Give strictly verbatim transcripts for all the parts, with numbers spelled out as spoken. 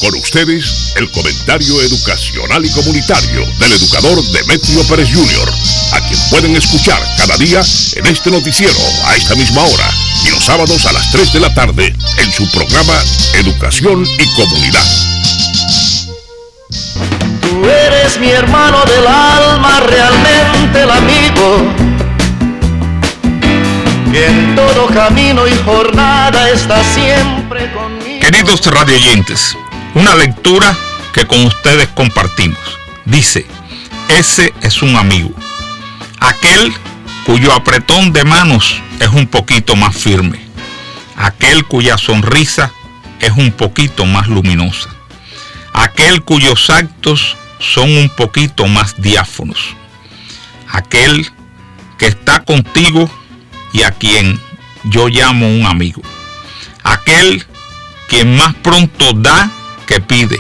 Con ustedes, el comentario educacional y comunitario del educador Demetrio Pérez junior, a quien pueden escuchar cada día en este noticiero a esta misma hora y los sábados a las tres de la tarde en su programa Educación y Comunidad. Tú eres mi hermano del alma, realmente el amigo, que en todo camino y jornada está siempre conmigo. Queridos radioyentes, una lectura que con ustedes compartimos. Dice, ese es un amigo, aquel cuyo apretón de manos es un poquito más firme, aquel cuya sonrisa es un poquito más luminosa, aquel cuyos actos son un poquito más diáfanos, aquel que está contigo y a quien yo llamo un amigo, aquel quien más pronto da que pide,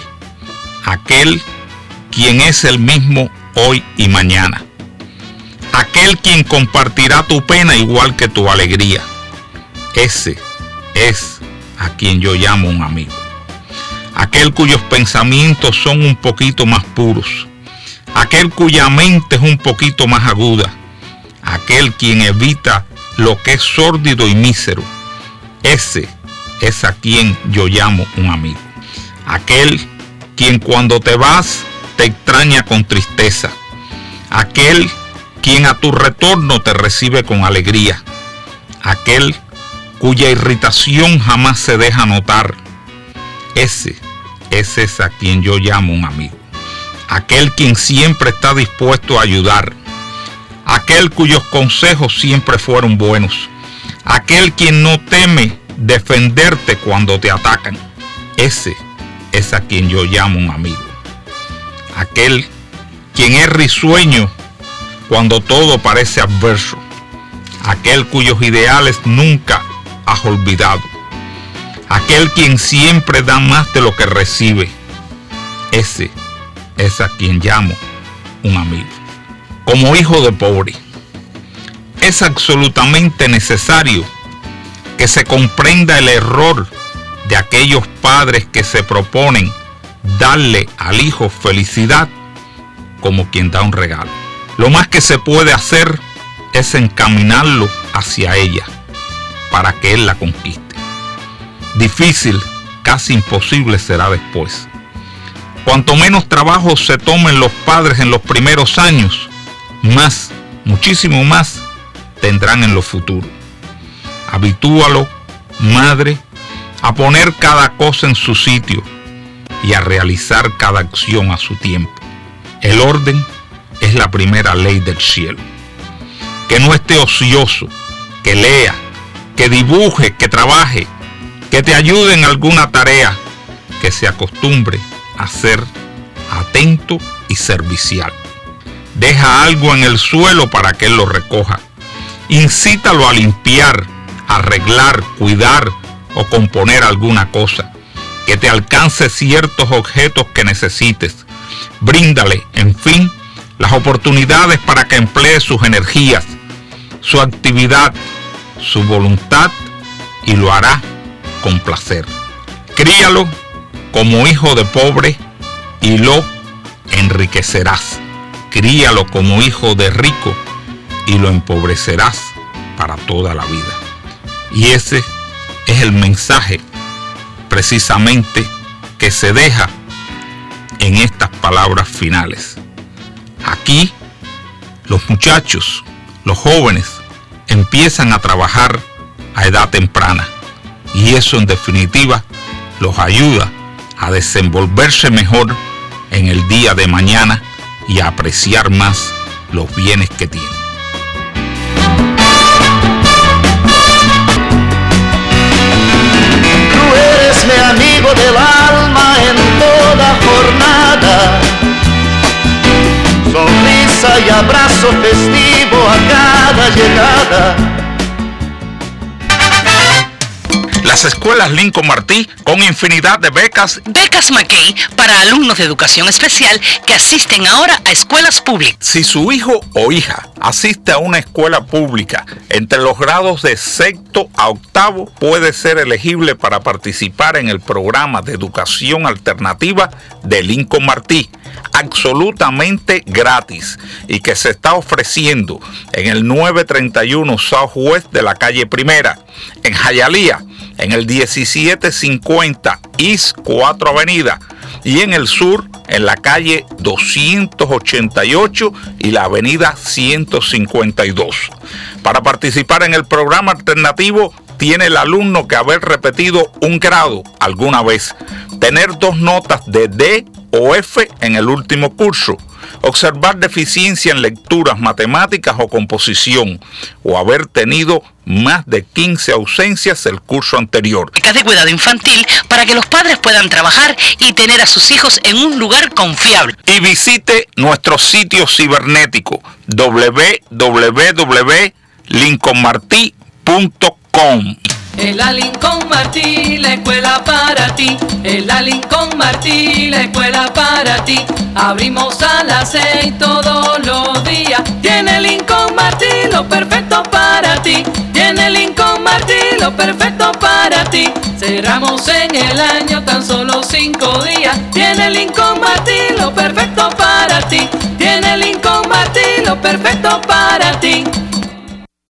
aquel quien es el mismo hoy y mañana, aquel quien compartirá tu pena igual que tu alegría. Ese es a quien yo llamo un amigo, aquel cuyos pensamientos son un poquito más puros, aquel cuya mente es un poquito más aguda, aquel quien evita lo que es sórdido y mísero. Ese es a quien yo llamo un amigo, aquel quien cuando te vas te extraña con tristeza, aquel quien a tu retorno te recibe con alegría, aquel cuya irritación jamás se deja notar. Ese, ese es a quien yo llamo un amigo, aquel quien siempre está dispuesto a ayudar, aquel cuyos consejos siempre fueron buenos, aquel quien no teme defenderte cuando te atacan. Ese es a quien yo llamo un amigo, aquel quien es risueño cuando todo parece adverso, aquel cuyos ideales nunca has olvidado, aquel quien siempre da más de lo que recibe. Ese es a quien llamo un amigo. Como hijo de pobre, es absolutamente necesario que se comprenda el error de aquellos padres que se proponen darle al hijo felicidad como quien da un regalo. Lo más que se puede hacer es encaminarlo hacia ella para que él la conquiste. Difícil, casi imposible será después. Cuanto menos trabajo se tomen los padres en los primeros años, más, muchísimo más, tendrán en lo futuro. Habitúalo, madre, a poner cada cosa en su sitio y a realizar cada acción a su tiempo. El orden es la primera ley del cielo. Que no esté ocioso, que lea, que dibuje, que trabaje, que te ayude en alguna tarea, que se acostumbre a ser atento y servicial. Deja algo en el suelo para que él lo recoja. Incítalo a limpiar, arreglar, cuidar o componer alguna cosa, que te alcance ciertos objetos que necesites. Bríndale, en fin, las oportunidades para que emplee sus energías, su actividad, su voluntad, y lo hará con placer. Críalo como hijo de pobre y lo enriquecerás. Críalo como hijo de rico y lo empobrecerás para toda la vida. Y ese es el mensaje precisamente que se deja en estas palabras finales. Aquí los muchachos, los jóvenes, empiezan a trabajar a edad temprana y eso en definitiva los ayuda a desenvolverse mejor en el día de mañana y a apreciar más los bienes que tienen. Tú eres mi amigo del alma en toda jornada, sonrisa y abrazo festivo a cada llegada. La Las escuelas Lincoln Martí con infinidad de becas. Becas McKay para alumnos de educación especial que asisten ahora a escuelas públicas. Si su hijo o hija asiste a una escuela pública entre los grados de sexto a octavo, puede ser elegible para participar en el programa de educación alternativa de Lincoln Martí, absolutamente gratis, y que se está ofreciendo en el novecientos treinta y uno Southwest de la calle Primera, en Hialeah, en el diecisiete cincuenta East cuatro Avenida, y en el sur, en la calle doscientos ochenta y ocho y la avenida ciento cincuenta y dos. Para participar en el programa alternativo, tiene el alumno que haber repetido un grado alguna vez, tener dos notas de D o F en el último curso, observar deficiencia en lecturas, matemáticas o composición, o haber tenido más de quince ausencias el curso anterior. Becas de cuidado infantil para que los padres puedan trabajar y tener a sus hijos en un lugar confiable. Y visite nuestro sitio cibernético doble u doble u doble u punto lincoln martí punto com. En la Lincoln Martí, la escuela para ti. En la Lincoln Martí, la escuela para ti. Abrimos a las seis todos los días. Tiene Lincoln Martí lo perfecto para ti. Tiene Lincoln Martí lo perfecto para ti. Cerramos en el año tan solo cinco días. Tiene Lincoln Martí lo perfecto para ti. Tiene Lincoln Martí lo perfecto para ti.